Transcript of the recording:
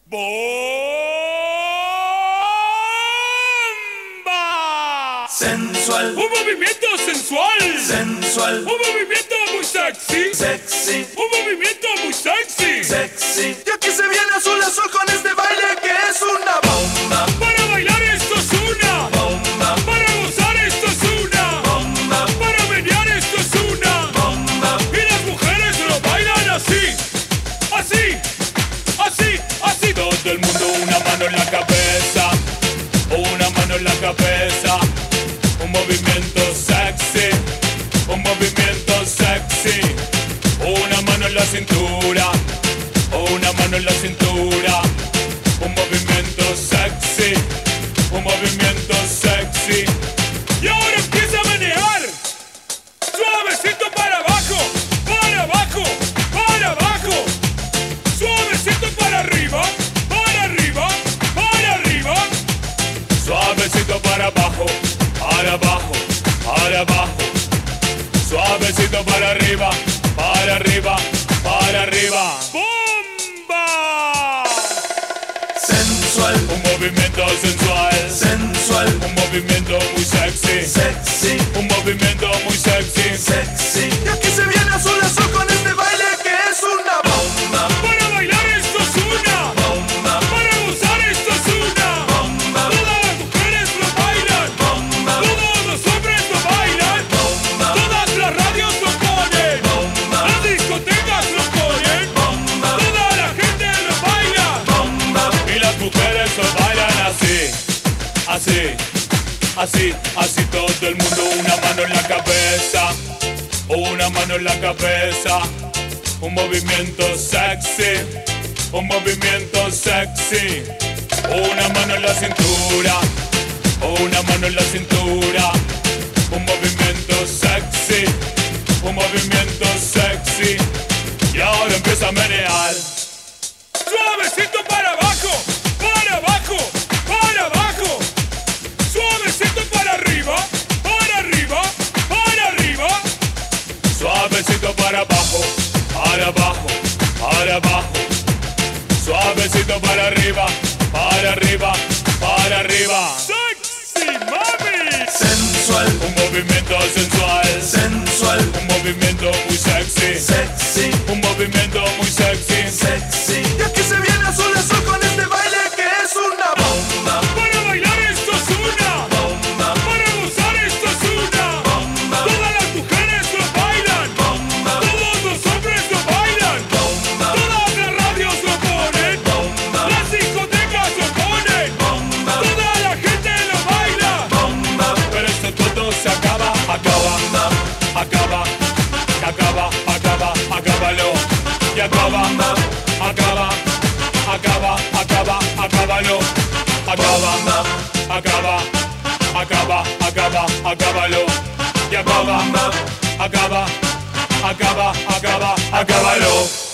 ¡Bomba! Sensual, Un movimiento sensual. sensual, Un movimiento muy sexy. sexy, Un movimiento muy sexy. sexy. Y aquí se viene azul azul con este baile que es una bomba, Para bailar esto es una. bomba, Para gozar esto es una. bomba, Para menear esto es una. bomba. Y las mujeres lo bailan así. Así. Así. Así. Todo el mundo una mano en la cabeza. Una mano en la cabeza. Un movimiento sexy. Un movimiento sexy. Una mano en la cintura. Una mano en la cintura. Un movimiento sexy. Un movimiento sexy. Y ahora empieza a menear. Suavecito para abajo. Para abajo. Para abajo. Suavecito para arriba. Para arriba. Para arriba. Suavecito para abajo. Para abajo. Para abajo. Suavecito para arriba. Para arriba. Para arriba. ¡Bomba! Sensual, Un movimiento sensual. sensual, Un movimiento muy sexy. sexy, Un movimiento muy sexy. sexy. Y aquí se viene azul azul con este baile que es una bomba, Para bailar esto es una. bomba, Para gozar esto es una. bomba, Todas las mujeres lo bailan. bomba, Todos los hombres lo bailan. bomba, Todas las radios lo ponen. bomba, Las discotecas lo ponen. bomba, Toda la gente lo baila. bomba. Y las mujeres lo bailan así. Así. Así. Así todo el mundo. Una mano en la cabeza. Una mano en la cabeza. Un movimiento sexy. Un movimiento sexy. Una mano en la cintura. Una mano en la cintura. Un movimiento sexy. Un movimiento sexy. Y ahora empieza a menear. Suavecito para abajo. Para abajo. Para abajo. Suavecito para arriba. Para arriba. Para arriba. Suavecito para abajo. Para abajo. Para abajo. Suavecito para arriba. Para arriba. Para arriba. ¡Sexy, mami! Sensual, Un movimiento sensual. sensual, Un movimiento muy sexy. sexy, Un movimiento muy sexy. sexy. Y aquí se viene azul azul con este baile que es una bomba, Para bailar esto es una. bomba, Para gozar esto es una. bomba, Todas las mujeres lo bailan. bomba, Todos los hombres lo bailan. bomba, Todas las radios lo ponen. bomba, Las discotecas lo ponen. bomba, Toda la gente lo baila. bomba, Pero esto todo se acaba. Acaba. Acaba. Acaba. Acaba. Acábalo. Y acaba. Acaba. Acaba. Acaba. Acábalo. Acaba. Acaba. Acaba. Acaba. Acábalo. Y acaba. Acaba. Acaba. Acaba. Acábalo.